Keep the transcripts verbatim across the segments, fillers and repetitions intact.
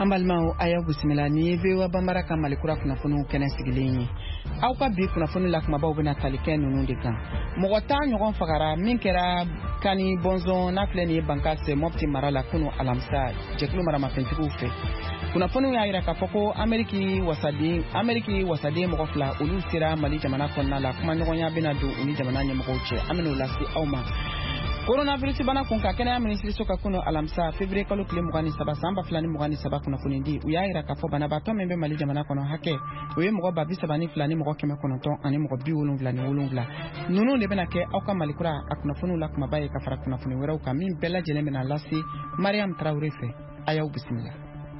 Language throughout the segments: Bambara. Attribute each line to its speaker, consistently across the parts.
Speaker 1: Hambalmao aya bisimila ni vewa bambara ka malikura kunafunu kene sigilenyi aw ka bi kunafunu la kuma baw bena talike nunu de kan mɔgɔ ta ɲɔgɔn fagara min kɛra kani bonzon na filɛ ni banka se mopti marala kunu alamsa jɛkulu maramafɛntigiw fɛ kunafunu y'a yira k'a fɔ ko Ameriki wasaden Ameriki wasaden mɔgɔ fila olu sera Mali jamana kɔnɔna la kuma ɲɔgɔnya bena don u ni jamana ɲɛmɔgɔw cɛ an bena o lase aw ma. Coronavirus bana kun ka kɛnɛya minisiri ka kunu alamsa février kalo tile mugan ni saba san ba fila ni mugan ni saba kunnafoni di u y'a yira k'a fɔ banabaatɔ min bɛ Mali jamana kɔnɔ hakɛ o ye mɔgɔ ba bi saba ni fila ni mɔgɔ kɛmɛ kɔnɔntɔn ani mɔgɔ bi wolonwula ni wolonwula ninnu de bɛna kɛ aw ka malikura a kunnafoniw la kumaba ye ka fara kunnafoni wɛrɛw kan min bɛɛ lajɛlen bɛna lase Mariam Traoré fɛ a y'aw bisimila.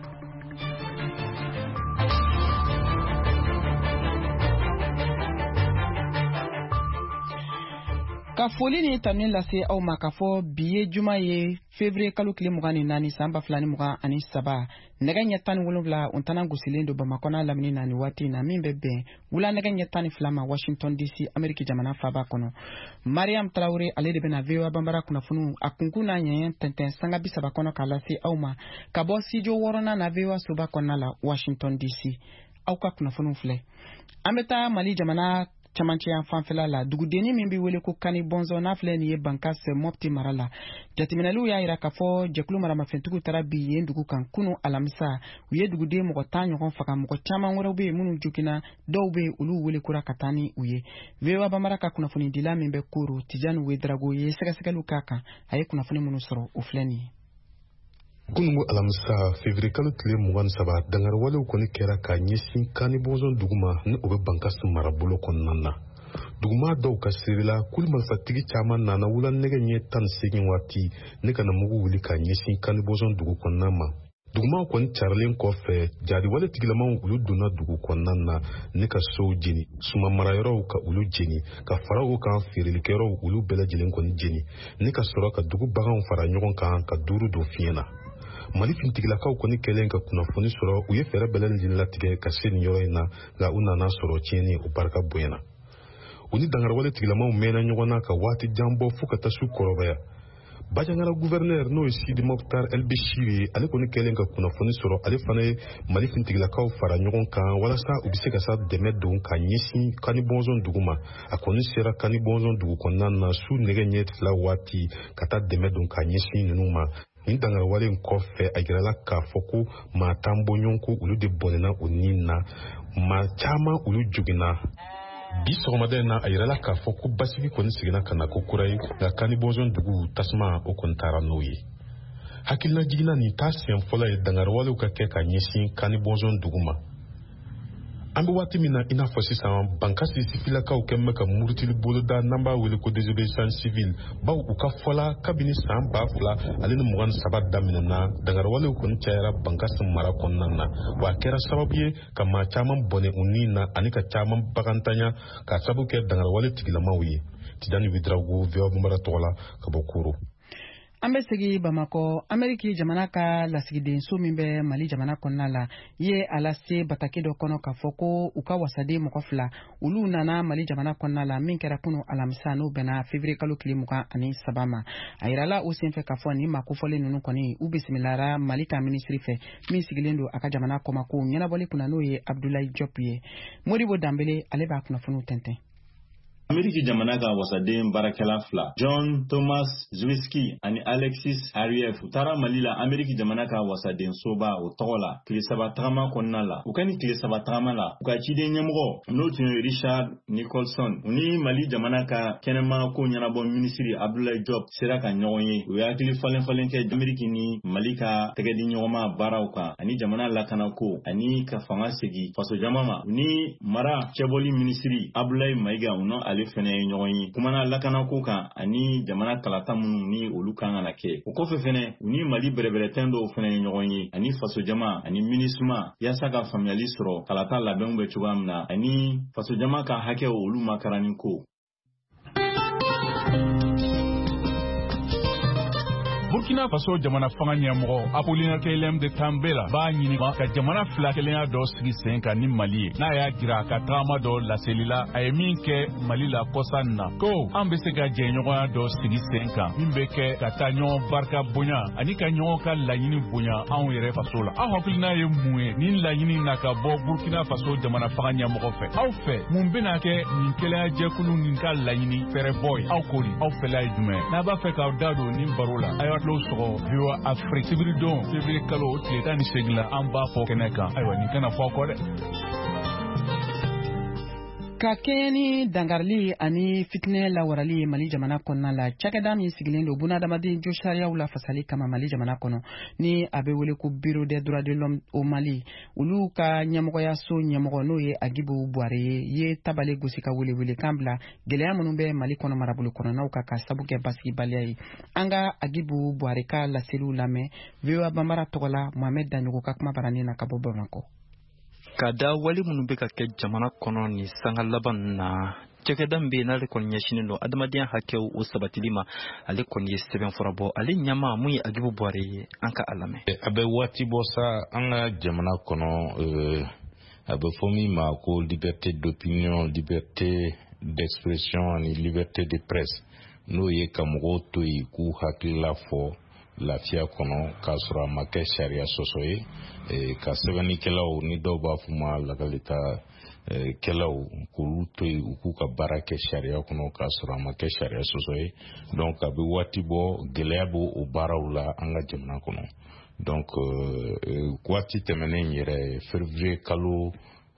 Speaker 1: Ka foli ni tamni lase aw ma ka fɔ bi ye juma ye février kalo tile mugan ni naani san ba fila ni mugan ani saba nɛgɛ ɲɛ tan ni wolonwula untana gosilen do Bamakɔ n'a lamini na ni waati na min bɛ bɛn wula nɛgɛ ɲɛ tan ni fila ma Washington D C Ameriki jamana faaba kɔnɔ. Mariam Traoré ale de bɛna V O A bambara kunnafoniw a kunkun n'a ɲɛɲɛ tɛntɛn sanga bi saba kɔnɔ k'a lase aw ma ka bɔ studio wɔɔrɔnan na V O A soba kɔnɔna la Washington D C. Aw ka kunnafoniw filɛ an bɛ taa Mali jamana camancɛya fanfɛla la dugudenni min bɛ wele ko kani bonzon n'a filɛ nin ye banka se mopti mara la jateminɛliw y'a yira k'a fɔ jɛkulu maramafɛntigiw taara bi yen dugu kan kunu alamisa u ye duguden mɔgɔ tan ɲɔgɔn faga mɔgɔ caman wɛrɛw bɛ yen minnu jokina dɔw bɛ yen olu wele kura ka taa ni u ye. V O A bambara ka kunnafoni dila min bɛ Koro Tijani Wedrago ye sɛgɛsɛgɛliw k'a kan a ye kunnafoni minnu sɔrɔ o filɛ nin ye.
Speaker 2: Kunungu alamisa février kalo tile mugan ni saba dangarwalew kɔni kɛra ka ɲɛsin kani bonzon duguma ni o bɛ bankasi marabolo kɔnɔna na. Duguma dɔw ka serila kuli marifatigi caman nana wula nɛgɛ ɲɛ tan ni seegin waati ne kana mugu wuli ka ɲɛsin kani bonzon dugu kɔnɔna ma. Duguma kɔni carilen kɔfɛ jadiwale tigilamaw olu donna dugu kɔnɔna na ne ka sow jeni suma marayɔrɔw ka olu jeni ka fara o kan feerelikɛyɔrɔw olu bɛɛ lajɛlen kɔni jeni ne ka sɔrɔ ka dugu baganw fara ɲɔgɔn kan ka duuru don fiɲɛ na. Mali fintigilakaw kɔni kɛlen ka kunnafoni sɔrɔ u ye fɛɛrɛ bɛɛ lajɛlen latigɛ ka se nin yɔrɔ in na nka u nana sɔrɔ tiɲɛni o barika bonyana. U ni dangarwale tigilamaw mɛnna ɲɔgɔn na ka waati jan bɔ fo ka taa su kɔrɔbaya. Bajangara gouverneur n'o ye Sidi Mokhtar El Beshiri ale kɔni kɛlen ka kunnafoni sɔrɔ ale fana ye Mali fintigilakaw fara ɲɔgɔn kan walasa u bɛ se ka sa dɛmɛ don ka ɲɛsin kani bonzon dugu ma a kɔni sera kani bonzon dugu kɔnɔna na su nɛgɛ ɲɛ fila waati ka taa dɛmɛ don ka ɲɛsin ninnu ma. Nin dangarwale in kɔfɛ a jirala k'a fɔ ko maa tan bɔɲɔgɔn ko olu de bɔnɛna o ni na maa caman olu jogina. Bi sɔgɔmada in na a jirala k'a fɔ ko basigi kɔni seginna ka na ko kura ye nka kani bonzon dugu tasuma o kɔni taara n'o ye. Hakilina jiginna nin t'a siɲɛ fɔlɔ ye dangarwalew ka kɛ ka ɲɛsin kani bonzon dugu ma. An bɛ waati min na i n'a fɔ sisan bankasi sifilakaw kɛn bɛ ka murutili boloda n'an b'a wele ko désobéissance civile baw u ka fɔla kabini san ba fila ale ni mugan ni saba daminɛna dangarwalew kɔni cayara bankasi mara kɔnɔna na wa a kɛra sababu ye ka maa caman bɔnɛ u ni na ani ka caman bagantanya ka sababu kɛ dangarwale tigilamaw ye. Tidani Widrago V O A bambara tɔgɔ la ka bɔ Koro.
Speaker 1: An bɛ segi Bamakɔ Ameriki jamana ka lasigidenso min bɛ Mali jamana kɔnɔna la ye a lase bataki dɔ kɔnɔ k'a fɔ ko u ka wasaden mɔgɔ fila olu nana Mali jamana kɔnɔna la min kɛra kunu alamisa n'o bɛnna février kalo tile mugan ani saba ma a yirala o senfɛ k'a fɔ nin ma kofɔlen ninnu kɔni u bisimilara Mali ka minisiri fɛ min sigilen don a ka jamana kɔma ko ɲɛnabɔli kunna n'o ye Abdoulaye Diop ye. Modibo Dambele ale b'a kunnafoniw tɛntɛn.
Speaker 3: Ameriki jamana ka wasaden barakɛla fila John Thomas Zwiski ani Alexis Arief u taara Mali la Ameriki jamana ka wasaden soba o tɔgɔ la tile saba tagama kɔnɔna la u ka ni tile saba tagama la u ka ciden ɲɛmɔgɔ n'o tun ye Richard Nicholson u ni Mali jamana ka kɛnɛma ko ɲɛnabɔ minisiri Abdoulaye Diop sera ka ɲɔgɔn ye u ye hakili falen falen kɛ Ameriki ni Mali ka tɛgɛdi ɲɔgɔnma baaraw kan ani jamana lakana ko ani ka fanga segi faso jama ma u ni mara cɛbɔli minisiri Abdoulaye Maiga u n'o ale fɛnɛ ye ɲɔgɔn ye kumana lakana ko kan ani jamana kalata minnu ni olu kan kana kɛ o kɔfɛ fɛnɛ u ni Mali bɛrɛbɛrɛtɛn dɔw fɛnɛ ye ɲɔgɔn ye ani faso jama ani minisma yaasa ka faamuyali sɔrɔ kalata labɛnw bɛ cogoya min na ani faso jama ka hakɛw olu makarani ko.
Speaker 4: Burkina Faso jamana fanga ɲɛmɔgɔ Apollinaire Kelem de Tambela b'a ɲininka ka jamana fila kelenya dɔ sigi sen kan ni Mali ye. N'a y'a jira ka tagama dɔ laselila a ye min kɛ Mali la kɔsan na ko an bɛ se ka jɛɲɔgɔnya dɔ sigi sen kan min bɛ kɛ ka taa ɲɔgɔn barika bonya ani ka ɲɔgɔn ka laɲini bonya anw yɛrɛ faso la. Aw hakilina ye mun ye nin laɲini na ka bɔ Burkina Faso jamana fanga ɲɛmɔgɔ fɛ? Aw fɛ mun bɛna kɛ nin kelenya jɛkulu nin ka laɲini fɛrɛbɔ ye? Aw ko di? Aw fɛla ye jumɛn? N'a b'a fɛ k'aw da don nin baro la a y'a tulo sɔgɔ V O A Afrique sibiridon février kalo tile tan ni segin la an b'a fɔ kɛnɛ kan. Ayiwa nin kana fɔ aw kɔ dɛ.
Speaker 1: Ka kɛɲɛ ni dangarili ani fitinɛ lawarali ye Mali jamana kɔnɔna la, cakɛda min sigilen don bunadamaden jo sariyaw la fasali kama Mali jamana kɔnɔ ni a bɛ wele ko Bureau des droits de l'homme au Mali, olu ka ɲɛmɔgɔya so ɲɛmɔgɔ n'o ye Agibu Buare ye ye tabale gosi ka wele wele kan bila gɛlɛya minnu bɛ Mali kɔnɔ marabolo kɔnɔnaw kan ka sabu kɛ basigibaliya ye. An ka Agibu Buare ka laseliw lamɛn V O A Banbara tɔgɔ la Mohamed Danyogo ka kuma baranin na ka bɔ Bamakɔ.
Speaker 5: Ka da wali minnu bɛ ka kɛ jamana kɔnɔ ni sanga laban na cɛkɛda min bɛ yen n'ale kɔni ɲɛsinnen don adamadenya hakɛw o sabatili ma ale kɔni ye sɛbɛn fura bɔ ale ɲɛmaa mun ye Agibu Buare ye an ka a lamɛn.
Speaker 6: A bɛ waati bɔ sa an ka jamana kɔnɔ a bɛ fɔ min ma ko liberté d'opinion, liberté d'expression ani liberté de presse n'o ye ka mɔgɔw to yen k'u hakilila fɔ lafiya kɔnɔ k'a sɔrɔ a ma kɛ sariya sɔsɔ ye ka sɛbɛnnikɛlaw ni dɔw b'a fɔ ma lakalita kɛlaw k'olu to yen u k'u ka baara kɛ sariya kɔnɔ k'a sɔrɔ a ma kɛ sariya sɔsɔ ye. Donc a bɛ waati bɔ gɛlɛya b'o o baaraw la an ka jamana kɔnɔ. Donc waati tɛmɛnen yɛrɛ février kalo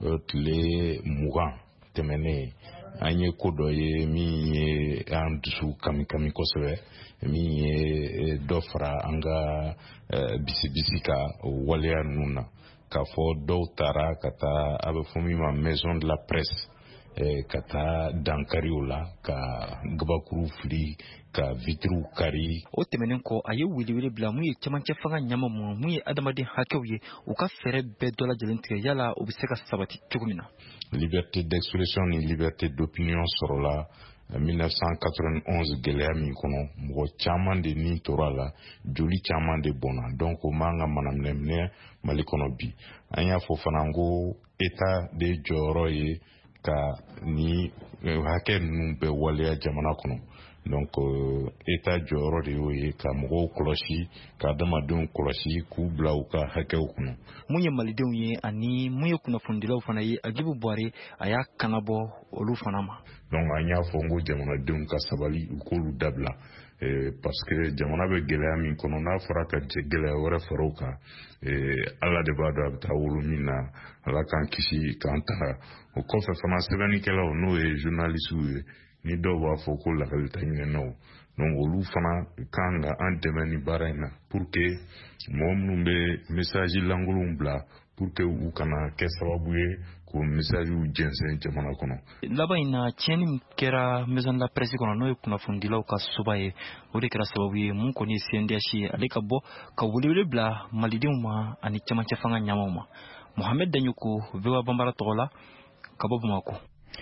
Speaker 6: tile mugan tɛmɛnen an ye ko dɔ ye min ye an dusu kami kami kosɛbɛ min ye dɔ fara an ka bisibisi ka waleya ninnu na k'a fɔ dɔw taara ka taa a bɛ fɔ min ma maison de la presse ka taa dankari o la ka gabakuru fili ka vitriw kari.
Speaker 5: O tɛmɛnen kɔ a ye wele bila mun ye cɛmancɛ fanga ɲama mun mun ye adamaden hakɛw ye u ka fɛɛrɛ bɛɛ dɔ lajɛlen tigɛ yala u bɛ se ka sabati cogo min na.
Speaker 6: Liberté d'expression ni liberté d'opinion sɔrɔla mille neuf cent quatre-vingt-onze gɛlɛya min kɔnɔ mɔgɔ caman de nin tora la joli caman de bɔnna donc o man ka manaminɛ minɛ Mali kɔnɔ bi. An y'a fɔ fana ko État de jɔyɔrɔ ye ka ni hakɛ ninnu bɛɛ waleya jamana kɔnɔ. Donc État jɔyɔrɔ de y'o ye ka mɔgɔw kɔlɔsi ka adamadenw kɔlɔsi k'u bila u ka hakɛw kɔnɔ.
Speaker 5: Mun ye malidenw ye ani mun ye kunnafonidilaw fana ye Agibu Buare a y'a kanabɔ olu fana ma.
Speaker 6: Donc an y'a fɔ n ko jamanadenw ka sabali u k'olu dabila parce que jamana bɛ gɛlɛya min kɔnɔ n'a fɔra ka gɛlɛya wɛrɛ fara o kan Ala de b'a dɔn a bɛ taa wolo min na Ala k'an kisi k'an taga. O kɔfɛ fana sɛbɛnnikɛlaw n'o ye journalistw ye ni dɔw b'a fɔ ko lakalita ɲinɛnaw donc olu fana kan ka an dɛmɛ ni baara in na pour que mɔgɔ minnu bɛ message lankolonw bila pour que u kana kɛ sababu ye k'o messagew jɛnsɛn jamana kɔnɔ.
Speaker 5: Laban in na tiɲɛni min kɛra maison de la presse kɔnɔ n'o ye kunnafonidilaw ka soba ye o de kɛra sababu ye mun kɔni ye C N D H ye ale ka bɔ ka welewele bila malidenw ma ani cɛmancɛ fanga ɲamaw ma. Mohamed Danyogo V O A Banbara tɔgɔ la ka bɔ Bamakɔ.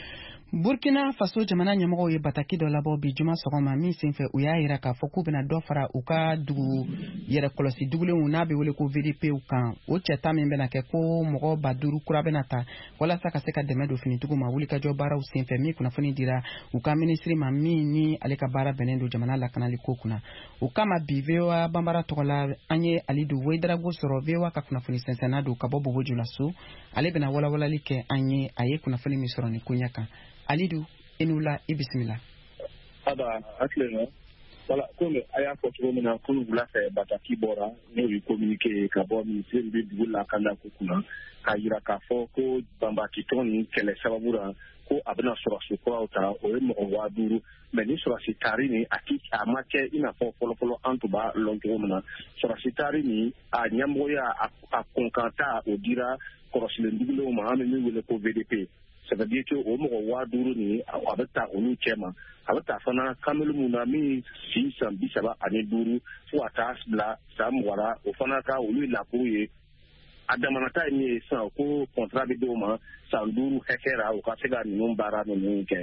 Speaker 1: Burkina Faso jamana ɲɛmɔgɔw ye bataki dɔ labɔ bi juma sɔgɔma min senfɛ u y'a yira k'a fɔ k'u bɛna dɔ fara u ka dugu yɛrɛ kɔlɔsi dugulenw n'a bɛ wele ko V D P kan. O cɛta min bɛna kɛ ko mɔgɔ ba duuru kura bɛna ta walasa ka se ka dɛmɛ don finitigiw ma wulikajɔ baaraw senfɛ min kunnafoni dira u ka minisiri ma min ni ale ka baara bɛnnen don jamana lakanali ko kunna. O kama bi V O A Banbara tɔgɔ la an ye Alidu Weidarago sɔrɔ V O A ka kunnafoni sɛnsɛnna don ka bɔ Bobojola so. Ale bɛna walawalali kɛ an ye a ye kunnafoni min sɔrɔ nin ko ɲɛ kan. Alidu Enula i bisimila.
Speaker 7: Aba hakilina wala komi a y'a fɔ cogo min na kunu wula fɛ bataki bɔra n'o ye communiqué ka bɔ minisiri bɛ dugu lakanda ko kunna k'a yira k'a fɔ ko banbakitɔn ni kɛlɛ sababu la ko a bɛna sɔrɔsi kuraw ta o ye mɔgɔ waa duuru mɛ ni sɔrɔsi taari ni a ti a ma kɛ i n'a fɔ fɔlɔfɔlɔ an tun b'a lɔn cogo min na sɔrɔsi taari ni a ɲɛmɔgɔya a kɔnkanta o dira kɔrɔsilen dugulenw ma an bɛ min wele ko V D P. Ça veut dire que o mɔgɔ waa duuru ni a bɛ taa olu cɛ ma a bɛ taa fana kamalen mun na min si san bi saba ani duuru fo ka taa bila san mugan o fana ka olu ye lakuru ye a damanata ye min ye sisan ko contrat bɛ d'o ma san duuru hɛkɛ la o ka se ka ninnu baara ninnu kɛ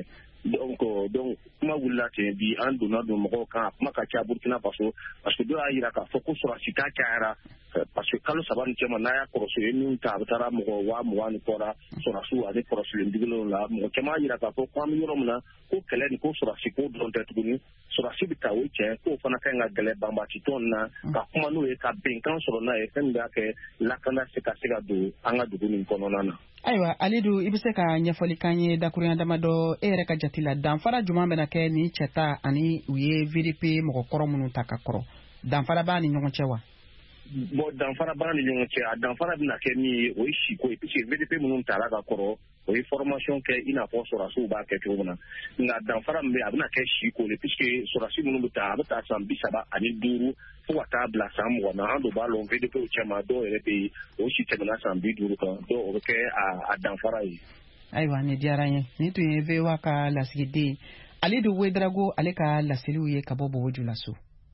Speaker 7: donc donc kuma wulila ten bi an donna don mɔgɔw kan kuma ka ca Burkina Faso parce que dɔw y'a yira k'a fɔ ko sɔrɔsi ta cayara parce que kalo saba ni cɛma n'a y'a kɔrɔso ye min ta a bɛ taara mɔgɔ waa mugan ni kɔra sɔrɔsiw ani kɔrɔsilen digilenw la mɔgɔ caman y'a yira k'a fɔ ko an bɛ yɔrɔ min na ko kɛlɛ ni ko sɔrɔsi ko dɔrɔn tɛ tuguni sɔrɔsi bɛ taa o cɛ k'o fana ka ɲi ka gɛlɛ banbaatitɔn na ka kuma n'o ye ka bɛnkan sɔrɔ n'a ye fɛn min b'a kɛ lakana se ka se ka don an ka dugu nin kɔnɔna na.
Speaker 1: Ayiwa Alidu i bɛ se ka ɲɛfɔli k'an ye dakurunya damadɔ e yɛrɛ ka jate la danfara jumɛn bɛna kɛ ni cɛta ani u ye V D P mɔgɔ kɔrɔ minnu ta ka kɔrɔ danfara b'a ni ɲɔgɔn cɛ wa?
Speaker 7: Bon danfara b'a ni ɲɔgɔn cɛ a danfara bɛna kɛ min ye o ye siko ye puisque V D P minnu tara ka kɔrɔ o ye formation kɛ i n'a fɔ sɔrɔsiw b'a kɛ cogo min na nka danfara min bɛ a bɛna kɛ siko ye puisque sɔrɔsi minnu bɛ taa a bɛ taa san bi saba ani duuru fo ka taa bila san mugan na an dun b'a lɔn V D P cɛma dɔw yɛrɛ bɛ yen o si tɛmɛna san bi duuru kan dɔw o bɛ kɛ a danfara ye.
Speaker 1: Ayiwa nin diyara n ye nin tun ye V O A ka lasigiden Alidu Wedrago ale ka laseliw ye ka bɔ Bobo Dioulasso.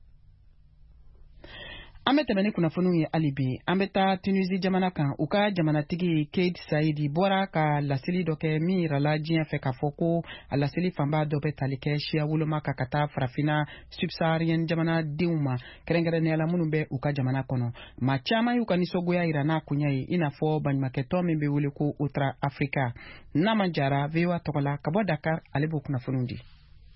Speaker 1: An bɛ tɛmɛ ni kunnafoniw ye hali bi an bɛ taa Tunisie jamana kan u ka jamanatigi Kais Saied bɔra ka laseli dɔ kɛ min yirala diɲɛ fɛ k'a fɔ ko a laseli fanba dɔ bɛ tali kɛ siya woloma kan ka taa farafinna subsaharienne jamanadenw ma kɛrɛnkɛrɛnnenya la minnu bɛ u ka jamana kɔnɔ maa caman y'u ka nisɔngoya yira n'a kunya ye i n'a fɔ baɲumankɛtɔn min bɛ wele ko Otra Africa n'a ma jara V O A tɔgɔ la ka bɔ Dakar ale b'o kunnafoniw di.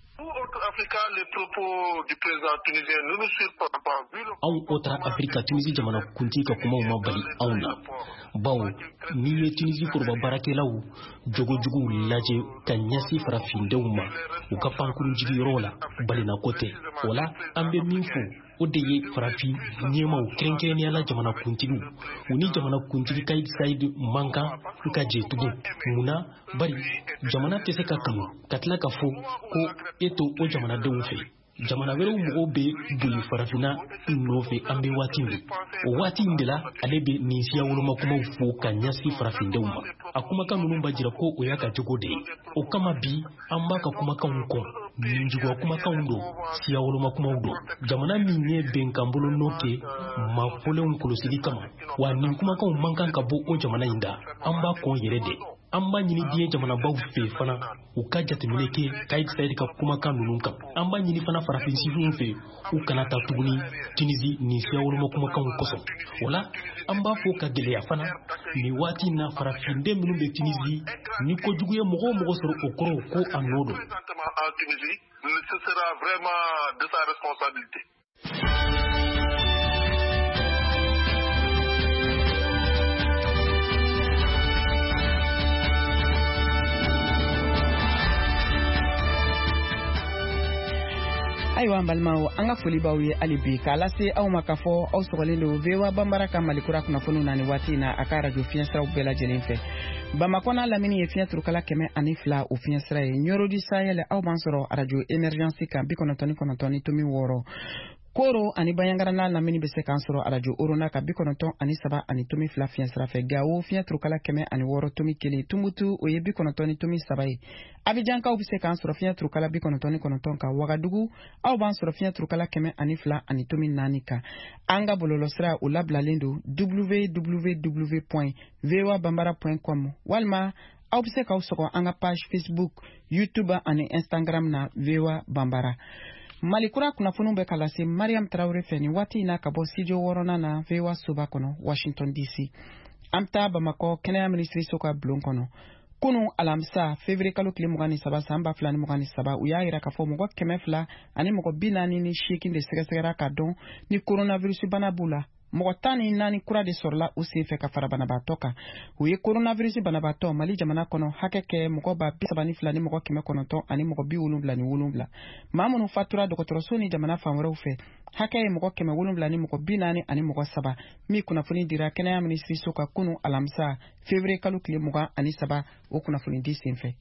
Speaker 8: Anw Otra Africa Tunisie jamana kuntigi ka kumaw ma bali anw na bawo n'i ye Tunisie koroba baarakɛlaw jogojuguw lajɛ ka ɲɛsi farafindenw ma u ka pankuru jigiyɔrɔ la balina ko tɛ o la an bɛ min fɔ o de ye farafin ɲɛmaw kɛrɛnkɛrɛnnenya la jamana kuntigiw u ni jamana kuntigi Kais Saied man kan ka jɛ tugun munna bari jamana tɛ se ka kanu ka tila ka fɔ ko e to o jamanadenw fɛ jamana wɛrɛw mɔgɔw bɛ boli farafinna nɔfɛ an bɛ waati min o waati in de la ale bɛ nin siya woloma kumaw fɔ ka ɲɛsi farafindenw ma a kumakan ninnu b'a jira ko o y'a ka jogo de ye o kama bi an b'a ka kumakanw kɔ nin juguya kumakanw don siya woloma kumaw don jamana min ye bɛnkan bolo n'o kɛ maafɔlenw kɔlɔsili kama wa nin kumakanw man kan ka bɔ o jamana in da an b'a kɔn yɛrɛ de an b'a ɲini diɲɛ jamanabaw fɛ fana u ka jateminɛ kɛ Kais Saied ka kumakan ninnu kan an b'a ɲini fana farafin sifinw fɛ u kana taa tuguni Tunisie nin siya woloma kumakanw kosɔn o la an b'a fɔ ka gɛlɛya fana nin waati in na farafinden minnu bɛ Tunisie ni kojugu ye mɔgɔ o mɔgɔ sɔrɔ o kɔrɔ ko a nɔ don.
Speaker 9: Ce sera vraiment de sa responsabilité.
Speaker 1: Ayiwa an balimaw an ka foli b'aw ye hali bi k'a lase aw ma k'a fɔ aw sɔgɔlen don V O A Banbara ka Malikura kunnafoniw na nin waati in na a ka radio fiɲɛsiraw bɛɛ lajɛlen fɛ Bamako n'a lamini ye fiɲɛ turukala kɛmɛ ani fila o fiɲɛsira ye Nioro du Sahel aw b'an sɔrɔ radio émergence kan bi kɔnɔntɔn ni kɔnɔntɔn ni tomi wɔɔrɔ Koro ani Bayangara n'a lamini bɛ se k'an sɔrɔ radio Orona ka bi kɔnɔntɔn ani saba ani tomi fila fiɲɛsira fɛ Gawo fiɲɛ turukala kɛmɛ ani wɔɔrɔ tomi kelen Tumutu o ye bi kɔnɔntɔn ni tomi saba ye Abidjankaw bɛ se k'an sɔrɔ fiɲɛ turukala bi kɔnɔntɔn ni kɔnɔntɔn kan Wagadugu aw b'an sɔrɔ fiɲɛ turukala kɛmɛ ani fila ani tomi naani kan an ka bɔlɔlɔsira o labilalen don w w w point v o a banbara point com walima aw bɛ se k'aw sɔgɔ an ka page Facebook YouTube ani Instagram na V O A Banbara Malikura kunnafoniw bɛ ka lase Mariam Traoré fɛ nin waati in na ka bɔ studio wɔɔrɔnan na V O A soba kɔnɔ Washington D C an bɛ taa Bamakɔ kɛnɛya minisiriso ka bulon kɔnɔ kunun alamisa février kalo tile mugan ni saba san ba fila ni mugan ni saba u y'a yira k'a fɔ mɔgɔ kɛmɛ fila ani mɔgɔ bi naani ni seegin de sɛgɛsɛgɛra ka dɔn ni coronavirus bana b'u la mɔgɔ tan ni naani kura de sɔrɔla u sen fɛ ka fara banabaatɔ kan u ye coronavirus banabaatɔ Mali jamana kɔnɔ hakɛ kɛ mɔgɔ ba bi saba ni fila ni mɔgɔ kɛmɛ kɔnɔntɔn ani mɔgɔ bi wolonwula ni wolonwula maa minnu fatura dɔgɔtɔrɔso ni jamana fan wɛrɛw fɛ hakɛ ye mɔgɔ kɛmɛ wolonwula ni mɔgɔ bi naani ani mɔgɔ saba min kunnafoni dira kɛnɛya minisiriso ka kunun alamisa février kalo tile mugan ani saba o kunnafoni di sen fɛ.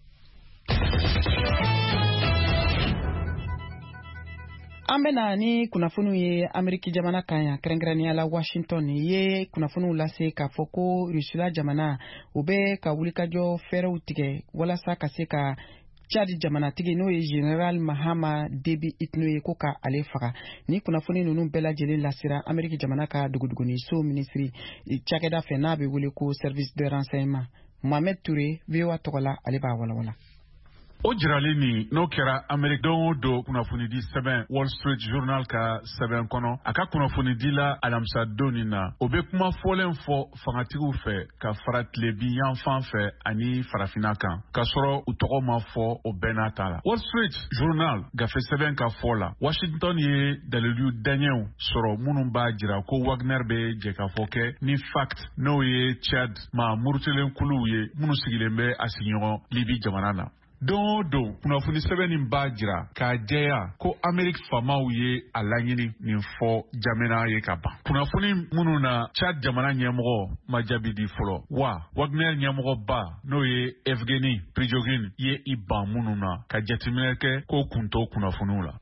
Speaker 1: An bɛna ni kunnafoniw ye Ameriki jamana kan yan kɛrɛnkɛrɛnnenya la Washington ye kunnafoniw lase k'a fɔ ko Rusila jamana u bɛ ka wulikajɔ fɛrɛw tigɛ walasa ka se ka Chad jamanatigi n'o ye General Mahama Déby Itno ye ko ka ale faga ni kunnafoni ninnu bɛɛ lajɛlen lasera Ameriki jamana ka duguduguniso minisiri cakɛda fɛ n'a bɛ wele ko service de renseignement Mohamed Touré V O A tɔgɔ la ale b'a walawala.
Speaker 4: o jirali ni n'o kɛra Amérique don o don kunnafonidi sɛbɛn Wall Street Journal ka sɛbɛn kɔnɔ a ka kunnafonidi la alamisa don nin na o bɛ kuma fɔlen fɔ fangatigiw fɛ ka fara tilebi yanfan fɛ ani farafina kan ka sɔrɔ u tɔgɔ ma fɔ o bɛɛ n'a ta la. Wall Street Journal gafe sɛbɛn ka fɔ la Washington ye dalilu daɲɛw sɔrɔ minnu b'a jira ko Wagner bɛ jɛkafɔ kɛ ni fact n'o ye Chad ma murutilen kuluw ye minnu sigilen bɛ a sigiɲɔgɔn Libi jamana na. Don o don kunnafoni sɛbɛn nin b'a jira k'a jɛya ko Amérique famaw ye a laɲini nin fɔ jamana ye ka ban. Kunnafoni minnu na Chad jamana ɲɛmɔgɔ ma jaabi di fɔlɔ wa Wagner ɲɛmɔgɔba n'o ye Evgeny Prigogine ye i ban minnu na ka jateminɛ kɛ ko kun t'o kunnafoniw la.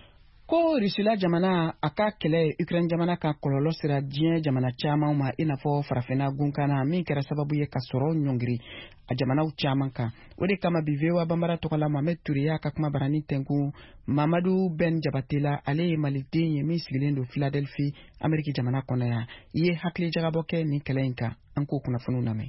Speaker 1: Ko Rusila jamana a ka kɛlɛ Ukraine jamana ka kɔlɔlɔ sera diɲɛ jamana caman ma i n'a fɔ farafina gunkana min kɛra sababu ye ka sɔrɔ ɲɔngiri a jamanaw caman kan. O de kama bi V O A banbara tɔgɔla Mohamed Touré y'a ka kuma barani tɛnku Mamadou Ben Jabatela ale ye maliden ye min sigilen don Philadelphie Amérique jamana kɔnɔ yan. I ye hakili jagabɔ kɛ nin kɛlɛ in kan an k'o kunnafoniw lamɛn.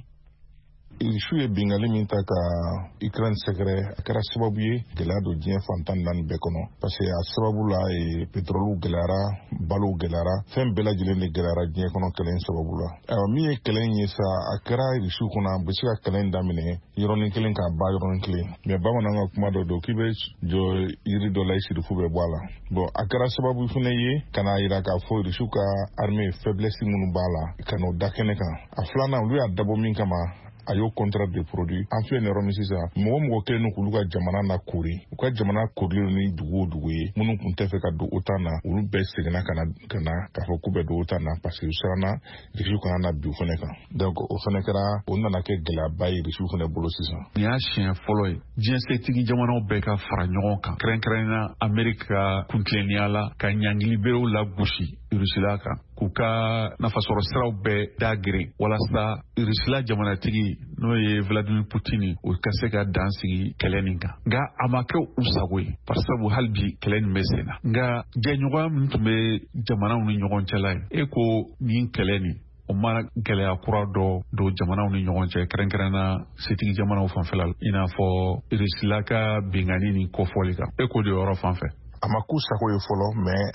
Speaker 10: Isu ye bingali min ta ka Ukraine sɛgɛrɛ a kɛra sababu ye gɛlɛya don diɲɛ fantan naani bɛɛ kɔnɔ parce que a sababu la pétrole gɛlɛyara balo gɛlɛyara fɛn bɛɛ lajɛlen de gɛlɛyara diɲɛ kɔnɔ kɛlɛ in sababu la. Ayiwa min ye kɛlɛ in ye sa a kɛra Rusiw kɔnɔ a bɛ se ka kɛlɛ in daminɛ yɔrɔnin kelen k'a ba yɔrɔnin kelen mais bamanan ka kuma dɔ don k'i bɛ jɔ yiri dɔ la i sirifu bɛ bɔ a la. Bon a kɛra sababu fana ye ka n'a jira k'a fɔ Rusiw ka armée faiblesse minnu b'a la ka n'o da kɛnɛ kan. A filanan olu y'a dabɔ min kama a y'o contrat de produit an filɛ nin yɔrɔ min sisan mɔgɔ mɔgɔ kelen n'u k'olu ka jamana na kori u ka jamana korilen ni dugu o dugu ye minnu tun tɛ fɛ ka don OTAN na olu bɛɛ seginna ka na ka na k'a fɔ k'u bɛ don OTAN na parce que u siranna Rusiw kana na bin o fana kan donc o fana kɛra o nana kɛ gɛlɛyaba ye Rusiw fana bolo sisan.
Speaker 4: Nin y'a siɲɛ fɔlɔ ye diɲɛ setigi jamanaw bɛɛ ka fara ɲɔgɔn kan kɛrɛnkɛrɛnnenya Amérique ka kuntileniya la ka ɲangili berew la gosi Rusila kan k'u ka nafasɔrɔ siraw bɛɛ da geren walasa Rusila jamanatigi n'o ye Vladimir Putin o ka se ka dan sigi kɛlɛ nin kan nka a ma kɛ u sago ye parisabu hali bi kɛlɛ nin bɛ sen na nka jɛɲɔgɔnya min tun bɛ jamanaw ni ɲɔgɔn cɛla ye e ko nin kɛlɛ nin o ma gɛlɛya kura dɔ don jamanaw ni ɲɔgɔn cɛ kɛrɛnkɛrɛnna setigi jamanaw fanfɛla i n'a fɔ Rusila ka bengani ni kɔfɔli kan e ko de yɔrɔ fanfɛ.
Speaker 10: A ma k'u sago ye fɔlɔ mais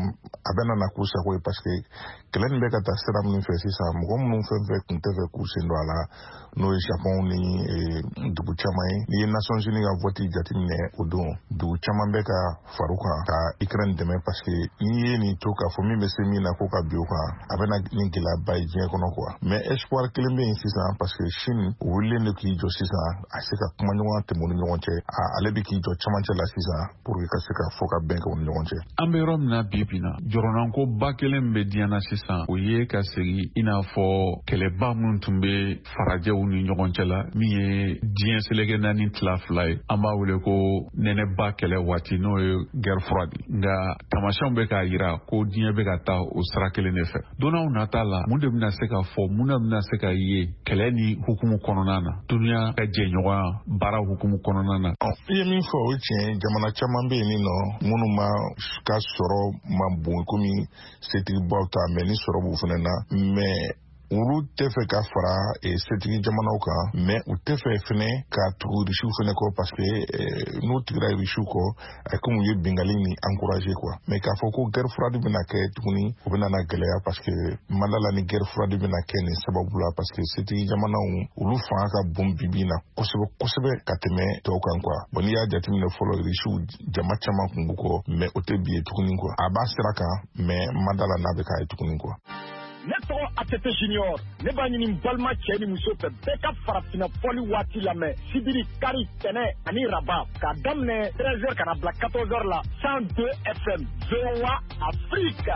Speaker 10: a bɛ na k'u sago ye parce que kɛlɛ nin bɛ ka taa sira minnu fɛ sisan mɔgɔ minnu fɛn fɛn tun tɛ fɛ k'u sen don a la n'o ye Japon ni dugu caman ye n'i ye Nations Unies ka vote jateminɛ o don dugu caman bɛ ka fara u kan ka Ukraine dɛmɛ parce que n'i ye nin to k'a fɔ min bɛ se min na ko ka bin o kan a bɛ na ni gɛlɛyaba ye diɲɛ kɔnɔ quoi mais espoir kelen bɛ yen sisan parce que Chine o wililen de k'i jɔ sisan a se ka kuma ɲɔgɔn tɛmɛ u ni ɲɔgɔn cɛ ale bɛ k'i jɔ camancɛ la sisan pour que ka se ka fɔ ka bɛn kɛ u ni ɲɔgɔn cɛ.
Speaker 4: An bɛ yɔrɔ min na bi bi na jɔrɔnanko ba kelen bɛ diɲɛ na sisan o ye ka segin i n'a fɔ kɛlɛba minnu tun bɛ farajɛw ni ɲɔgɔn cɛ la min ye diɲɛ seleke naani tila fila ye an b'a wele ko nɛnɛba kɛlɛ waati n'o ye guerre froide nka tamasiyɛnw bɛ k'a jira ko diɲɛ bɛ ka taa o sira kelen de fɛ donnaw nata la mun de bɛna se ka fɔ mun de bɛna se ka ye kɛlɛ ni hukumu kɔnɔna na duniya ka jɛɲɔgɔnya baara hukumu kɔnɔna na.
Speaker 10: I ye min fɔ o ye tiɲɛ jamana caman bɛ yen nin nɔ minnu ma ka sɔrɔ ma bon komi setigibaw ta mɛ ni sɔrɔ b'u fana na mais olu tɛ fɛ ka fara setigi jamanaw kan mais u tɛ fɛ fɛnɛ ka tugu Rusiw fɛnɛ kɔ parce que n'u tigira Rusiw kɔ a comme u ye bengali ni encourager quoi mais k'a fɔ ko guerre froide bɛna kɛ tuguni o bɛna na gɛlɛya parce que madala ni guerre froide bɛna kɛ nin sababu la parce que setigi jamanaw olu fanga ka bon bibi na kosɛbɛ kosɛbɛ ka tɛmɛ tɔw kan quoi bon n'i y'a jateminɛ fɔlɔ Rusiw jama caman kun b'u kɔ mais o tɛ bi ye tuguni quoi a b'a sira kan mais madala n'a bɛ k'a ye tuguni quoi.
Speaker 11: Ne tɔgɔ Atete Junior ne b'a ɲini balima cɛ ni muso fɛ bɛɛ ka farafina fɔli waati lamɛn sibiri kari tɛnɛ ani raba k'a daminɛ treize heures ka na bila quatorze heures la cent deux F M V O A Afrique.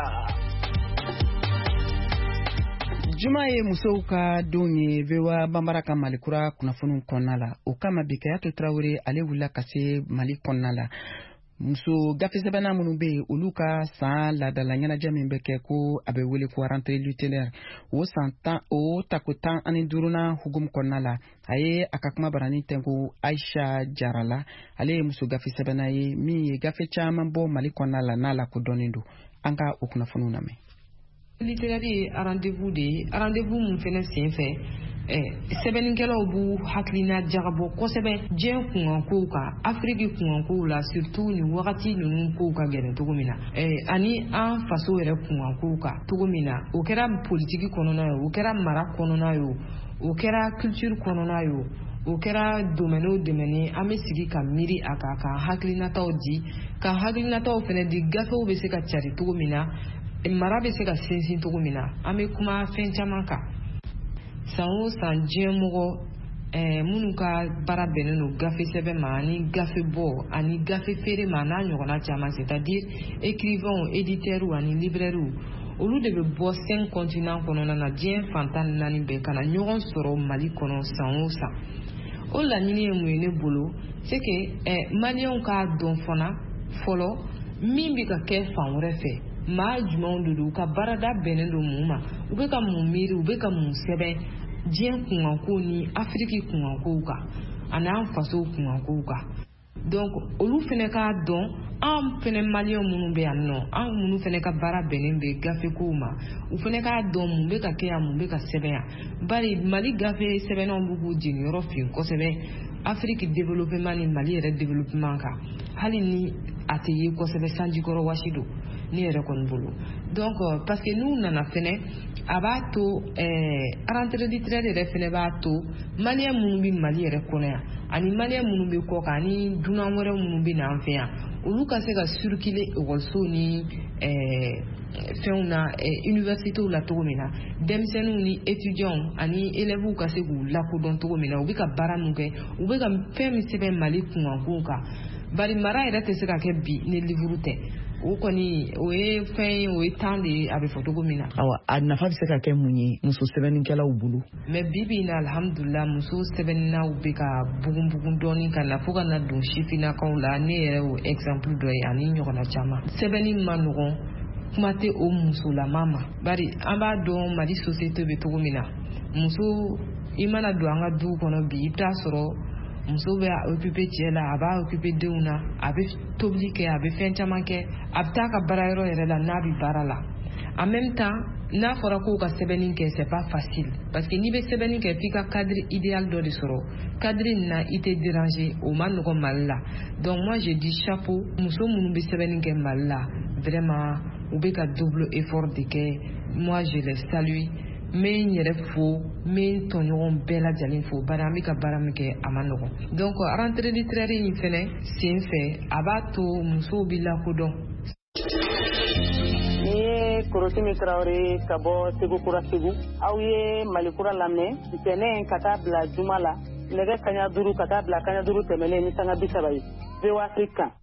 Speaker 1: Juma ye musow ka don ye V O A banbara ka Malikura kunnafoniw kɔnɔna la o kama bi Kayato Traoré ale wulila ka se Mali kɔnɔna la. Muso gafe sɛbɛnna minnu bɛ yen olu ka san laadala ɲɛnajɛ min bɛ kɛ ko a bɛ wele ko rentrée littéraire o san tan o tako tan ani duurunan hukumu kɔnɔna la a ye a ka kuma barani tɛnku Aisha Jarala ale ye muso gafe sɛbɛnna ye min ye gafe caman bɔ Mali kɔnɔna la n'a lakodɔnnen don an ka o kunnafoniw lamɛn.
Speaker 12: Littéraire ye rendez-vous de ye rendez-vous mun fɛnɛ sen fɛ sɛbɛnnikɛlaw b'u hakilina jagabɔ kosɛbɛ diɲɛ kunkankow kan Afriki kunkankow la surtout ni wagati ninnu kow ka gɛlɛn cogo min na ani an faso yɛrɛ kunkankow kan cogo min na o kɛra politiki kɔnɔna ye o kɛra mara kɔnɔna ye o kɛra culture kɔnɔna ye o kɛra domaine o domaine an bɛ sigi ka miiri a kan ka hakilinataw di ka hakilinataw fana di gafew bɛ se ka cari cogo min na mara bɛ se ka sinsin cogo min na an bɛ kuma fɛn caman kan san o san diɲɛ mɔgɔ minnu ka baara bɛnnen don gafe sɛbɛn ma ani gafe bɔ ani gafe feere ma n'a ɲɔgɔnna caman c'est-à-dire écrivains éditeurs ani libraires olu de bɛ bɔ cinq continents kɔnɔna na diɲɛ fan tan ni naani bɛɛ ka na ɲɔgɔn sɔrɔ Mali kɔnɔ san o san o laɲini ye mun ye ne bolo c'est que maliyɛnw k'a dɔn fana fɔlɔ min bɛ ka kɛ fan wɛrɛ fɛ maa jumɛnw de don u ka baarada bɛnnen don mun ma u bɛ ka mun miiri u bɛ ka mun sɛbɛn diɲɛ kunkankow ni Afriki kunkankow kan ani an fasow kunkankow kan donc olu fana k'a dɔn an fana maliyɛnw minnu bɛ yan nɔ an minnu fana ka baara bɛnnen bɛ gafekow ma u fana k'a dɔn mun bɛ ka kɛ yan mun bɛ ka sɛbɛn yan bari Mali gafe sɛbɛnnaw b'u k'u jeniyɔrɔ fin kosɛbɛ Afriki développement ni Mali yɛrɛ développement kan hali ni a tɛ ye kosɛbɛ sanjikɔrɔ wasi don ne yɛrɛ kɔni bolo donc parce que n'u nana fɛnɛ a b'a to rentrée littéraire yɛrɛ fɛnɛ b'a to maliyɛn minnu bɛ Mali yɛrɛ kɔnɔ yan ani maliyɛn minnu bɛ kɔ kan ani dunan wɛrɛ minnu bɛ na an fɛ yan olu ka se ka circuler école ni fɛnw na universitéw la cogo min na denmisɛnninw ni étudiants ani élèves ka se k'u lakodɔn cogo min na u bɛ ka baara min kɛ u bɛ ka fɛn min sɛbɛn Mali kunkankow kan bari mara yɛrɛ tɛ se ka kɛ bi ni livre tɛ o kɔni o ye fɛn ye o ye temps de ye a bɛ fɔ cogo min na
Speaker 1: awa a nafa bɛ se ka kɛ mun ye muso sɛbɛnnikɛlaw bolo
Speaker 12: mais bi bi in na alhamdulillah muso sɛbɛnnaw bɛ ka bugun bugun dɔɔni ka na fo ka na don sifinnakaw la ne yɛrɛ o exemple dɔ ye ani ɲɔgɔnna caman sɛbɛnni ma nɔgɔn kuma tɛ o musolama ma bari an b'a dɔn Mali société bɛ cogo min na muso i mana don an ka duw kɔnɔ bi i bɛ taa sɔrɔ muso bɛ occuper cɛ la a b'a occuper denw na a bɛ tobili kɛ a bɛ fɛn caman kɛ a bɛ taa ka baara yɔrɔ yɛrɛ la n'a bɛ baara la en même temps n'a fɔra k'o ka sɛbɛnni kɛ c'est pas facile parce que n'i bɛ sɛbɛnni kɛ f'i ka cadre idéal dɔ de sɔrɔ cadre in na i tɛ déranger o ma nɔgɔn Mali la donc moi je dis chapeau muso minnu bɛ sɛbɛnni kɛ Mali la vraiment u bɛ ka double effort de kɛ moi je les salue n bɛ n yɛrɛ fo n bɛ n tɔɲɔgɔn bɛɛ lajɛlen fo bari an bɛ ka baara min kɛ a ma nɔgɔn donc rentrée littéraire in fɛnɛ sen fɛ a b'a to musow bɛ lakodɔn.
Speaker 13: Ni ye Korosimi Tarawele ka bɔ Segu Kura Segu aw ye Mali Kura lamɛn ntɛnɛn ka taa bila juma la nɛgɛ kaɲa duuru ka taa bila kaɲa duuru tɛmɛlen ni sanga bi saba ye V O A Afrique kan.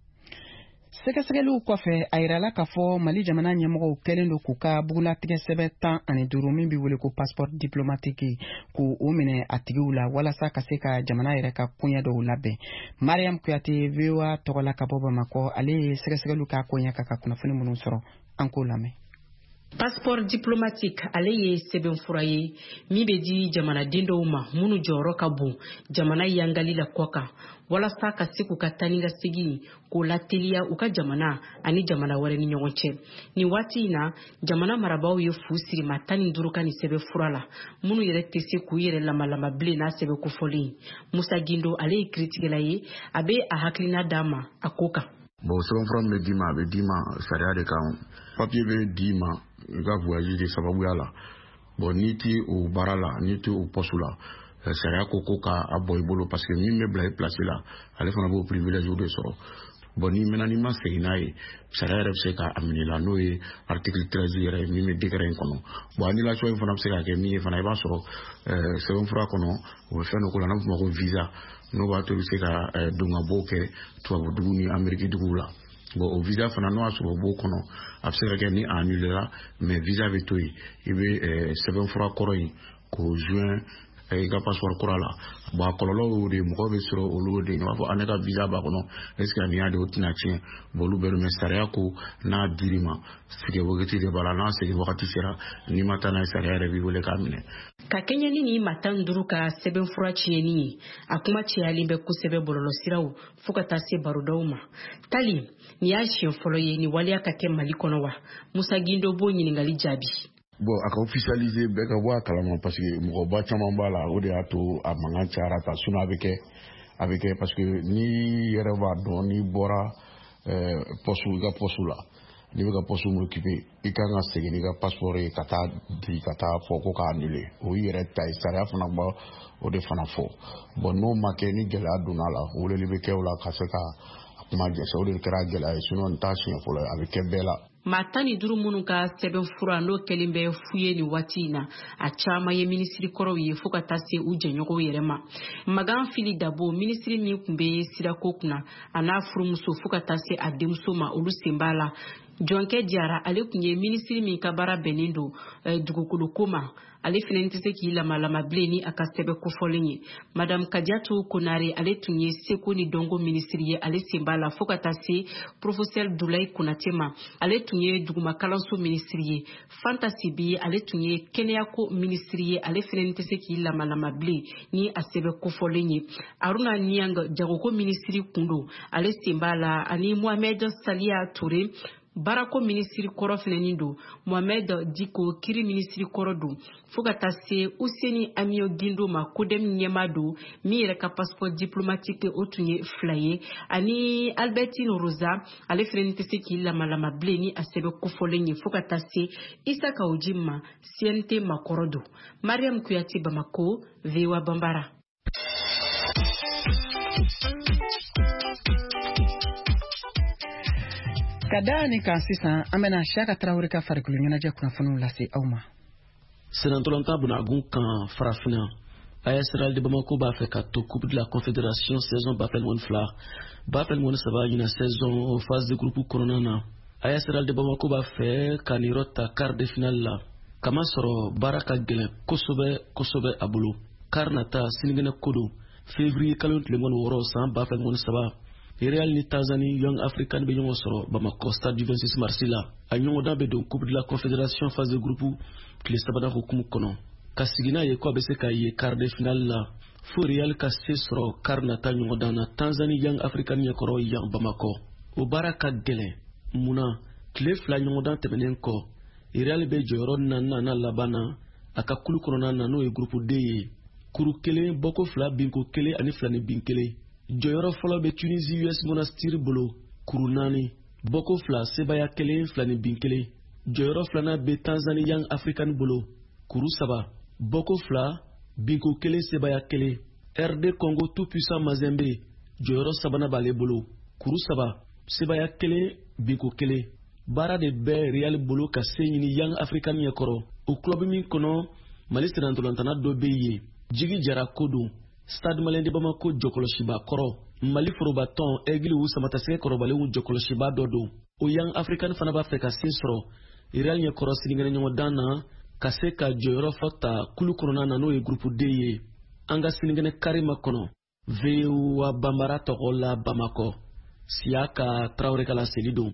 Speaker 1: Sɛgɛsɛgɛliw kɔfɛ a yirala k'a fɔ Mali jamana ɲɛmɔgɔw kɛlen don k'u ka bugulatigɛ sɛbɛn tan ani duuru min bɛ wele ko passeport diplomatique k'u o minɛ a tigiw la walasa ka se ka jamana yɛrɛ ka koɲɛ dɔw labɛn. Mariam Kuyate V O A tɔgɔla ka bɔ Bamakɔ ale ye sɛgɛsɛgɛliw k'a koɲɛ kan ka kunnafoni minnu sɔrɔ an k'o lamɛn.
Speaker 14: Passeport diplomatique ale ye sɛbɛnfura ye min bɛ di jamanaden dɔw ma minnu jɔyɔrɔ ka bon jamana yangali la kɔ kan walasa ka se k'u ka taa ni ka segin k'o lateliya u ka jamana ani jamana wɛrɛ ni ɲɔgɔn cɛ. Nin waati in na jamana marabaaw ye fu siri maa tan ni duuru ka nin sɛbɛnfura la minnu yɛrɛ tɛ se k'u yɛrɛ lamalama bilen n'a sɛbɛn kofɔlen. Musa Gindo ale ye kiritigɛla ye a bɛ a hakilina d'a ma a ko kan.
Speaker 15: Bon sɛbɛnfura min bɛ d'i ma a bɛ d'i ma sariya de kan papier bɛ d'i ma i ka voyage de sababuya la bon n'i ti o baara la n'i ti o poste la sariya ko ko k'a bɔ i bolo parce que min bɛ bila i place la ale fana b'o privilège de sɔrɔ bon ni maintenant n'i ma segin n'a ye sariya yɛrɛ bɛ se k'a minɛ la n'o ye article treize yɛrɛ min bɛ décret in kɔnɔ bon annulation in fana bɛ se ka kɛ min ye fana i b'a sɔrɔ sɛbɛnfura kɔnɔ o bɛ fɛn dɔ k'o la n'an b'a fɔ o ma ko visa n'o b'a to i bɛ se ka don ka bɔ kɛ tubabudugu ni Amérique duguw la. Bon o visa fana n'o y'a sɔrɔ o b'o kɔnɔ a bɛ se ka kɛ ni a annulela mais visa bɛ to yen i bɛ sɛbɛnfura kɔrɔ in k'o joint i ka passeport kura la bon a kɔlɔlɔ y'o de mɔgɔw bɛ sɔrɔ olu de i b'a fɔ ne ka visa b'a kɔnɔ est ce que nin y'a de o tɛna tiɲɛ bon olu bɛɛ don mais sariya ko n'a dir'i ma segin wagati de b'a la n'a segin wagati sera n'i ma taa n'a ye sariya yɛrɛ b'i wele k'a minɛ.
Speaker 14: Ka kɛɲɛ ni nin maa tan ni duuru ka sɛbɛnfura tiɲɛni ye a kuma cayalen bɛ kosɛbɛ bɔlɔlɔsiraw fo ka taa se barodaw ma. Tali nin y'a siɲɛ fɔlɔ ye nin waleya ka kɛ Mali kɔnɔ wa? Musa Gindo b'o ɲininkali jaabi.
Speaker 15: bon a ka officialiser bɛɛ ka bɔ a kalama parce que mɔgɔba caman b'a la o de y'a to a mankan cayara ta sinon a bɛ kɛ a bɛ kɛ parce que n'i yɛrɛ b'a dɔn n'i bɔra poste i ka poste la n'i bɛ ka poste min occuper i kan ka segin n'i ka passeport ye ka taa di ka taa fɔ ko k'a annuler o y'i yɛrɛ ta ye sariya fana b'a o de fana fɔ bon n'o ma kɛ ni gɛlɛya donna la weleli bɛ kɛ o la ka se ka kuma jɛsɛ o de kɛra gɛlɛya ye sinon nin t'a siɲɛ fɔlɔ ye a bɛ kɛ bɛɛ la.
Speaker 14: maa tan ni duuru minnu ka sɛbɛn fura n'o kɛlen bɛ fu ye nin waati in na a caman ye minisiri kɔrɔw ye fo ka taa se u jɛɲɔgɔnw yɛrɛ ma. Magan Fili Dabo minisiri min tun bɛ sirako kunna a n'a furumuso fo ka taa se a denmuso ma olu sen b'a la. Jɔnkɛ Jara ale tun ye minisiri min ka baara bɛnnen don dugukolo ko ma ale fana tɛ se k'i lamalama bilen ni a ka sɛbɛn kofɔlen ye. Madame Kadiatou Konare ale tun ye seko ni dɔnko minisiri ye ale sen b'a la fo ka taa se professeur Dulayi Konate ma ale tun ye duguma kalanso minisiri ye. Fanta Sibi ale tun ye kɛnɛyako minisiri ye ale fana tɛ se k'i lamalama bilen ni a sɛbɛn kofɔlen ye. Aruna Niang jagoko minisiri kun don ale sen b'a la ani Mohamed Salia Touré Barako minisiri kɔrɔ fɛnɛnin don. Mohamed Diko kiri minisiri kɔrɔ don fo ka taa se Useni Amio Gindo ma kodem ɲɛma don min yɛrɛ ka passeport diplomatique o tun ye fila ye ani Albertine Rosa ale fɛnɛnin tɛ se k'i lamalama bilen ni a sɛbɛn kofɔlen ye fo ka taa se Isa Kaoji ma C N T makɔrɔ don. Mariam Kuyate Bamako V O A Bambara.
Speaker 1: Kada ni kan sisan an bɛna Siyaka Tarawele ka farikolo ɲɛnajɛ kunnafoniw lase aw ma.
Speaker 8: Senatolanta Bunagun kan farafinna A S R L de Bamako b'a fɛ ka to Coupe de la Confédération saison Bafel Moni fila Bafel Moni saba ɲina saison phase de groupe kɔnɔna na. A S R L de Bamako b'a fɛ ka nin yɔrɔ ta quart de finale la kama sɔrɔ baara ka gɛlɛn kosɛbɛ kosɛbɛ a bolo. Quart nata sinikɛnɛ ko don février kalo tile mugan ni wɔɔrɔ san Bafel Moni saba Real ni Tanzanie Young African bɛ ɲɔgɔn sɔrɔ Bamako stade du vingt-six mars la. A ɲɔgɔndan bɛ don Coupe de la Confédération phase de groupe tile sabanan hukumu kɔnɔ. Ka sigi n'a ye ko a bɛ se ka ye quart de finale la fo Real ka se sɔrɔ quart nata ɲɔgɔndan na Tanzanie Young African ɲɛkɔrɔ yan Bamako. O baara ka gɛlɛn munna tile fila ɲɔgɔndan tɛmɛnen kɔ Real bɛ jɔyɔrɔ naaninan laban na a ka kulu kɔnɔna na n'o ye groupe D ye. Kuru kelen bɔko fila binko kelen ani fila ni bin kelen. Jɔyɔrɔ fɔlɔ bɛ Tunisie U S Monastir bolo kuru naani bɔko fila sebaya kelen fila ni bin kelen. Jɔyɔrɔ filanan bɛ Tanzanie Young African bolo kuru saba bɔko fila binko kelen sebaya kelen. R D Congo tout puissant Mazembe jɔyɔrɔ sabanan b'ale bolo kuru saba sebaya kelen binko kelen. Baara de bɛ Real bolo ka se ɲini Young African ɲɛkɔrɔ o club min kɔnɔ Mali senatolantana dɔ bɛ yen Jigi Jara ko don. Stade Malien de Bamako jɔkɔlɔsiba kɔrɔ Mali forobatɔn Aigle u samatasɛgɛ kɔrɔbalenw jɔkɔlɔsiba dɔ don. O Young African fana b'a fɛ ka se sɔrɔ Real ɲɛkɔrɔ sinikɛnɛ ɲɔgɔndan na ka se ka jɔyɔrɔ fɔ ta kulu kɔnɔna na n'o ye groupe D ye. An ka sinikɛnɛ karima kɔnɔ V O A Bambara tɔgɔ la Bamako. Siyaka Tarawele ka laseli don.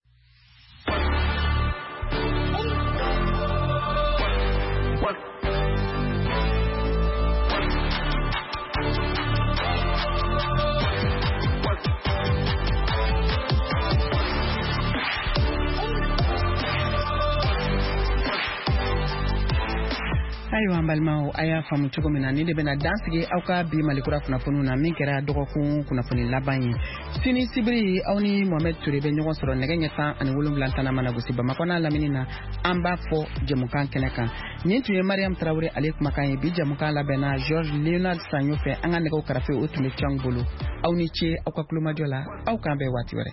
Speaker 1: Ayiwa an balimaw a y'a faamu cogo min na ni de bɛna dansigi aw ka bi Malikura kunnafoniw na min kɛra dɔgɔkun kunnafoni laban ye. Sini sibiri aw ni Mohamed Touré bɛ ɲɔgɔn sɔrɔ nɛgɛ ɲɛ tan ani wolonwula tana mana gosi Bamakɔ n'a lamini na an b'a fɔ jɛmukan kɛnɛ kan. Nin tun ye Mariam Tarawele ale kumakan ye bi jɛmukan labɛnna George Leonard Sanyo fɛ an ka nɛgɛw karafe o tun bɛ Cang bolo. Aw ni ce aw ka kulomajɔ la aw k'an bɛn waati wɛrɛ.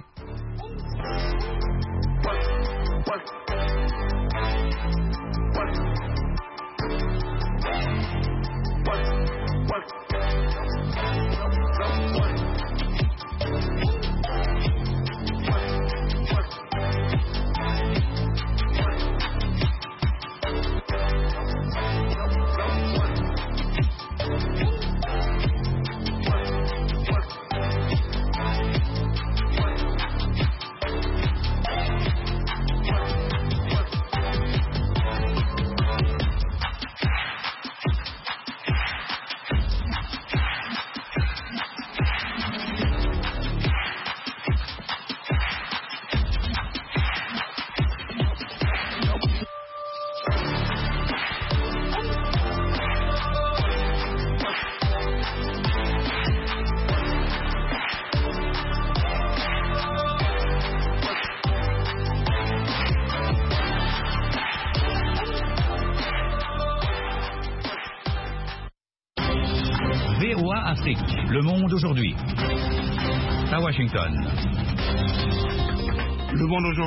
Speaker 16: V O A Afrique, Le Monde aujourd'hui. À Washington.
Speaker 15: Le Monde aujourd'hui.